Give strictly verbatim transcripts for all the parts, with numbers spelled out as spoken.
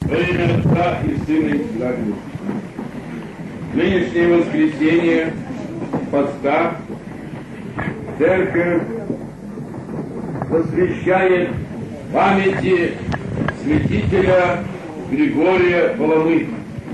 Во имя Отца и Сына и Святого Духа. Нынешнее воскресенье, поста, церковь посвящает памяти святителя Григория Паламыда,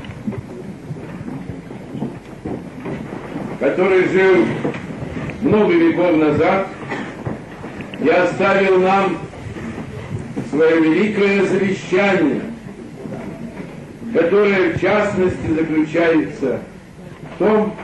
который жил много веков назад и оставил нам свое великое завещание, которое в частности заключается в том,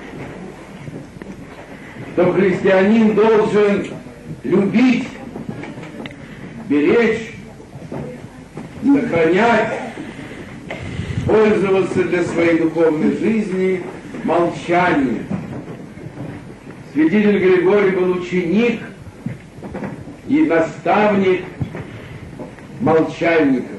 что христианин должен любить, беречь, сохранять, пользоваться для своей духовной жизни молчанием. Святитель Григорий был ученик и наставник молчальников.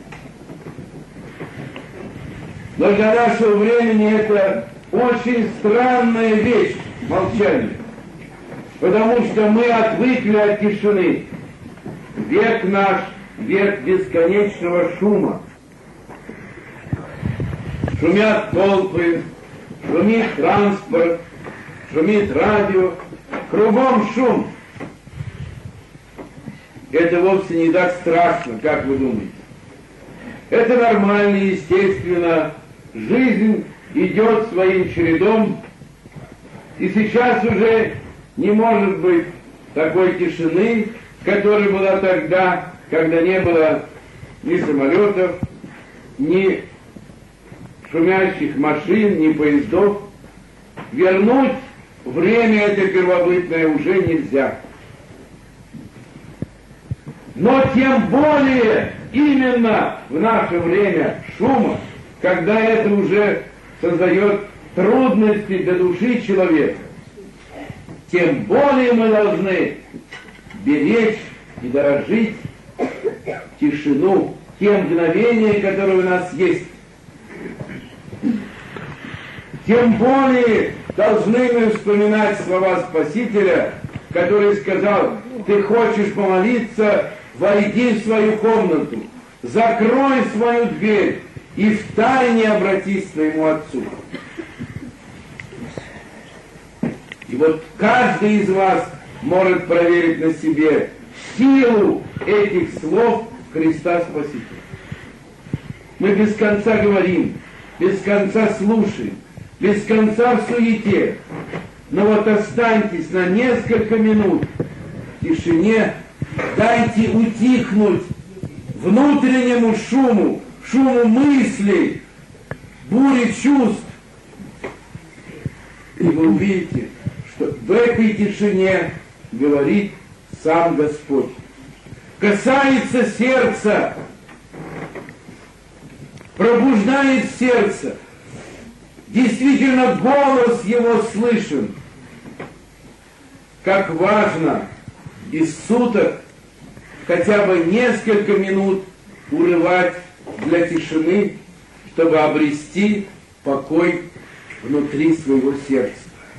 Но для нашего времени это очень странная вещь, молчание. Потому что мы отвыкли от тишины. Век наш, век бесконечного шума. Шумят толпы, шумит транспорт, шумит радио, кругом шум. Это вовсе не так страшно, как вы думаете. Это нормально, естественно. Жизнь идет своим чередом, и сейчас уже не может быть такой тишины, которая была тогда, когда не было ни самолетов, ни шумящих машин, ни поездов. Вернуть время это первобытное уже нельзя. Но тем более именно в наше время шума, когда это уже создает трудности для души человека, тем более мы должны беречь и дорожить тишину, те мгновения, которые у нас есть. Тем более должны мы вспоминать слова Спасителя, который сказал: ты хочешь помолиться, войди в свою комнату, закрой свою дверь и втайне обратись к своему Отцу. И вот каждый из вас может проверить на себе силу этих слов Христа Спасителя. Мы без конца говорим, без конца слушаем, без конца в суете. Но вот останьтесь на несколько минут в тишине, дайте утихнуть внутреннему шуму, шуму мыслей, буре чувств. И вы увидите, что в этой тишине говорит сам Господь. Касается сердца, пробуждает сердце. Действительно, голос его слышен. Как важно из суток хотя бы несколько минут урывать для тишины, чтобы обрести покой внутри своего сердца.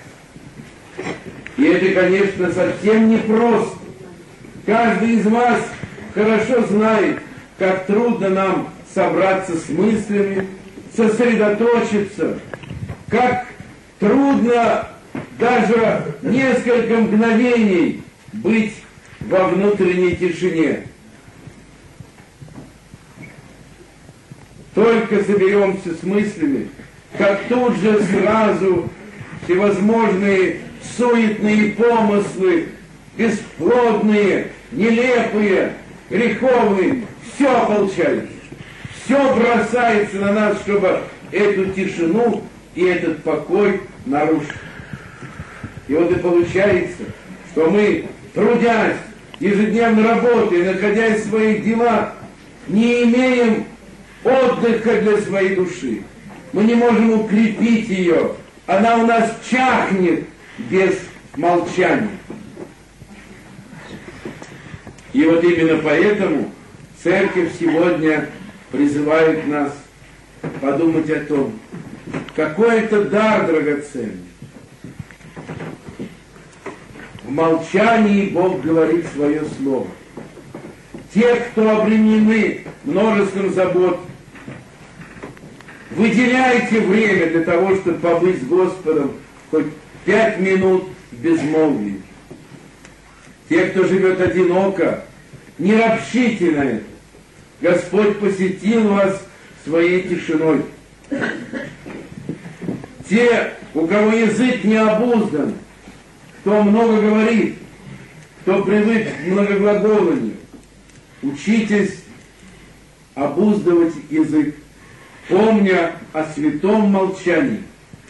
И это, конечно, совсем непросто. Каждый из вас хорошо знает, как трудно нам собраться с мыслями, сосредоточиться, как трудно даже несколько мгновений быть во внутренней тишине. Только соберемся с мыслями, как тут же сразу всевозможные суетные помыслы, бесплодные, нелепые, греховные, все ополчается. Все бросается на нас, чтобы эту тишину и этот покой нарушить. И вот и получается, что мы, трудясь, ежедневно работая, находясь в своих делах, не имеем отдыха для своей души. Мы не можем укрепить ее. Она у нас чахнет без молчания. И вот именно поэтому Церковь сегодня призывает нас подумать о том, какой это дар драгоценный. В молчании Бог говорит свое слово. Те, кто обременены множеством забот, Выделяйте время для того, чтобы побыть с Господом хоть пять минут в безмолвии. Те, кто живет одиноко, не ропщите на это. Господь посетил вас своей тишиной. Те, у кого язык не обуздан, кто много говорит, кто привык к многоглаголанию, учитесь обуздывать язык, помня о святом молчании.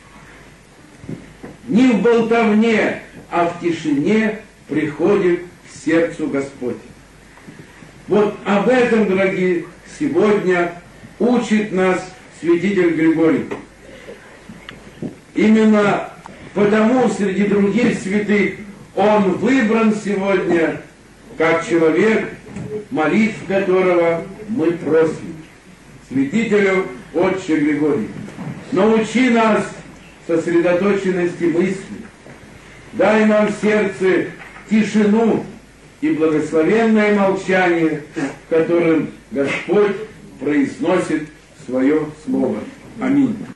Не в болтовне, а в тишине приходит к сердцу Господь. Вот об этом, дорогие, сегодня учит нас святитель Григорий. Именно потому среди других святых он выбран сегодня как человек, молитв которого мы просим. Святителю Отче Григорий, научи нас сосредоточенности мысли, дай нам в сердце тишину и благословенное молчание, которым Господь произносит свое слово. Аминь.